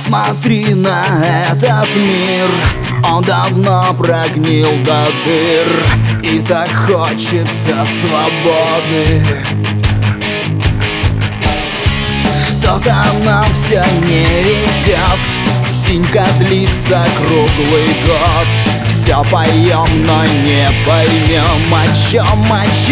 Посмотри на этот мир, он давно прогнил до дыр, и так хочется свободы. Что-то нам все не везет, синька длится круглый год. Все поем, но не поймем, о чем.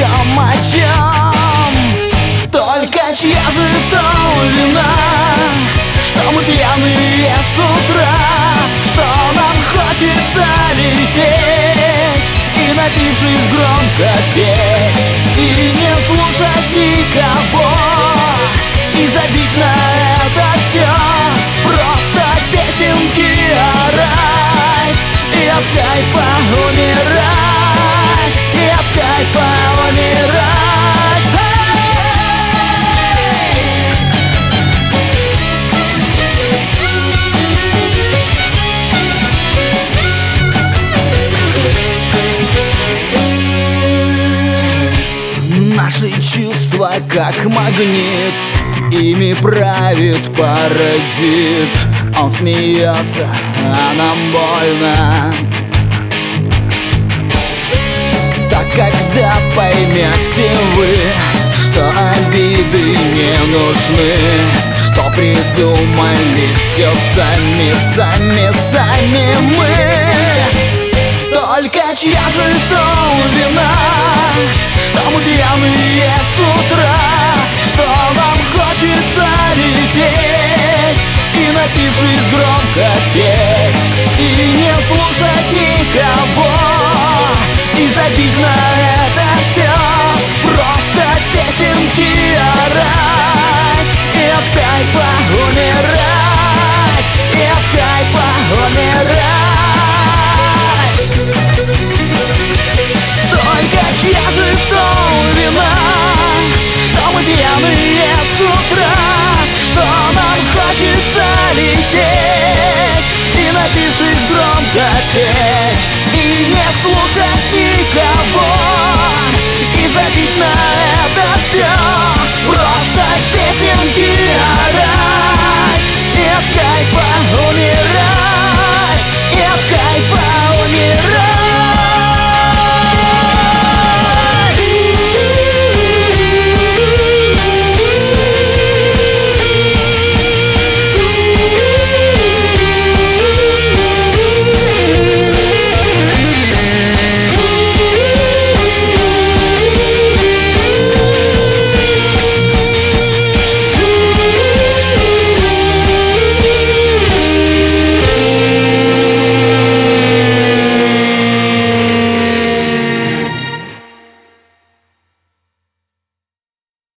Только чья же то вина, что мы пьяные с утра, что нам хочется лететь и, напившись, громко петь, и не слушать никого, и забить на это все, просто песенки орать, и от кайфа умирать, и от кайфа умирать. Наши чувства как магнит, ими правит паразит. Он смеется, а нам больно. Так когда поймете вы, что обиды не нужны, что придумали все сами мы. Только чья же то вина, что мы пьяные с утра, что нам хочется лететь и, напившись, громко петь, и не слушать никого, и забить на это все, просто песенки орать, и от кайфа умирать, и от кайфа умирать. Только чья же то вина, что мы пьяные с утра, что нам хочется лететь и, напившись, громко петь, и не слушать никого, и забить на это все, просто песенки орать, и от кайфа